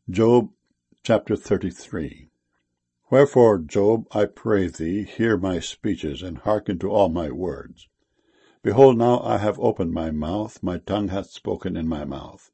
Job chapter 33. Wherefore, Job, I pray thee, hear my speeches, and hearken to all my words. Behold, now I have opened my mouth, my tongue hath spoken in my mouth.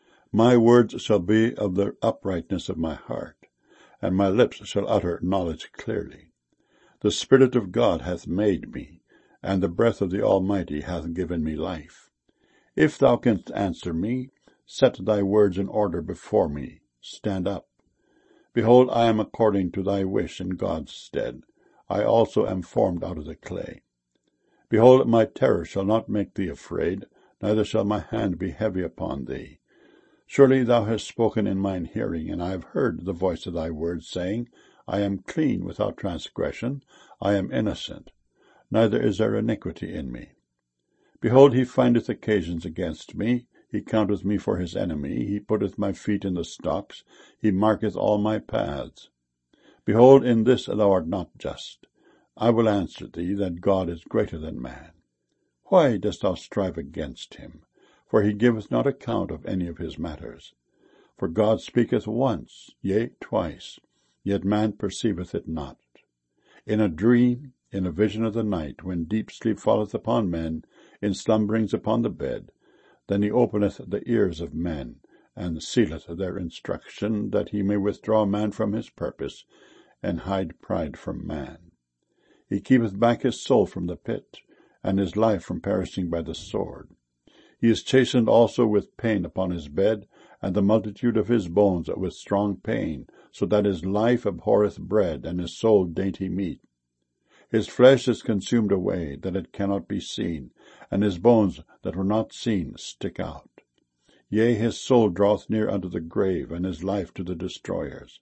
My words shall be of the uprightness of my heart, and my lips shall utter knowledge clearly. The Spirit of God hath made me, and the breath of the Almighty hath given me life. If thou canst answer me, set thy words in order before me. Stand up. Behold, I am according to thy wish in God's stead. I also am formed out of the clay. Behold, my terror shall not make thee afraid, neither shall my hand be heavy upon thee. Surely thou hast spoken in mine hearing, and I have heard the voice of thy words, saying, I am clean without transgression, I am innocent, neither is there iniquity in me. Behold, he findeth occasions against me, he counteth me for his enemy, he putteth my feet in the stocks, he marketh all my paths. Behold, in this thou art not just. I will answer thee, that God is greater than man. Why dost thou strive against him? For he giveth not account of any of his matters. For God speaketh once, yea, twice, yet man perceiveth it not. In a dream, in a vision of the night, when deep sleep falleth upon men, in slumberings upon the bed, then he openeth the ears of men, and sealeth their instruction, that he may withdraw man from his purpose, and hide pride from man. He keepeth back his soul from the pit, and his life from perishing by the sword. He is chastened also with pain upon his bed, and the multitude of his bones with strong pain, so that his life abhorreth bread, and his soul dainty meat. His flesh is consumed away, that it cannot be seen, and his bones that were not seen stick out. Yea, his soul draweth near unto the grave, and his life to the destroyers.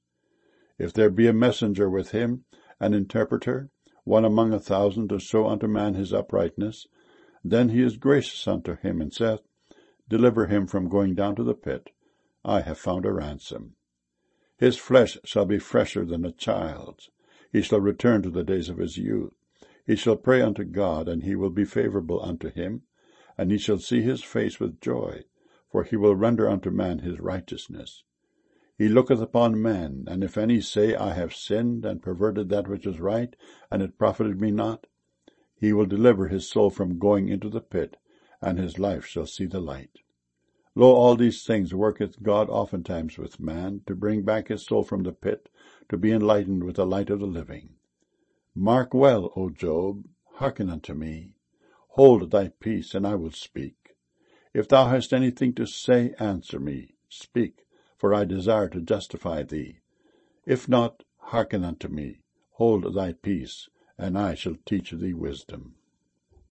If there be a messenger with him, an interpreter, one among 1,000, to show unto man his uprightness, then he is gracious unto him, and saith, Deliver him from going down to the pit. I have found a ransom. His flesh shall be fresher than a child's. He shall return to the days of his youth. He shall pray unto God, and he will be favorable unto him, and he shall see his face with joy, for he will render unto man his righteousness. He looketh upon men, and if any say, I have sinned, and perverted that which is right, and it profited me not, he will deliver his soul from going into the pit, and his life shall see the light. Lo, all these things worketh God oftentimes with man, to bring back his soul from the pit, to be enlightened with the light of the living. Mark well, O Job, hearken unto me. Hold thy peace, and I will speak. If thou hast anything to say, answer me. Speak, for I desire to justify thee. If not, hearken unto me. Hold thy peace, and I shall teach thee wisdom.